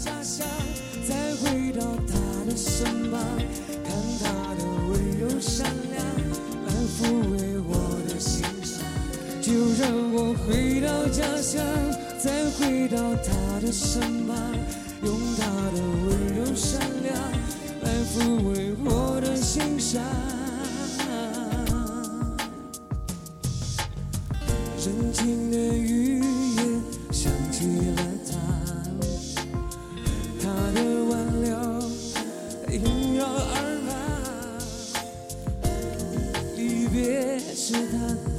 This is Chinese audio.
家乡，再回到他的身旁，看他的温柔善良来抚慰我的心伤。就让我回到家乡，再回到他的身旁，用他的温柔善良来抚慰我的心伤。深情的语言想起了他的挽留萦绕耳旁，离别是他